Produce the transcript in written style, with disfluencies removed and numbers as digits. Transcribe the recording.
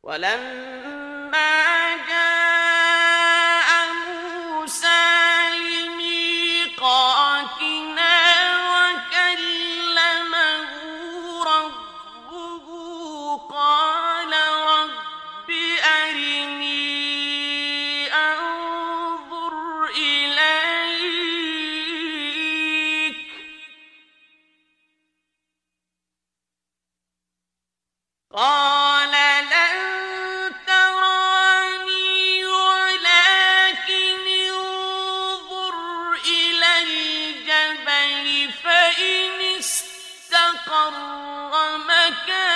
ولما جاء موسى لميقاتنا وكلمه ربه قال رب أرني أنظر إليك قال لن تراني ولكن انظر إلى الجبل فإن استقر مكانه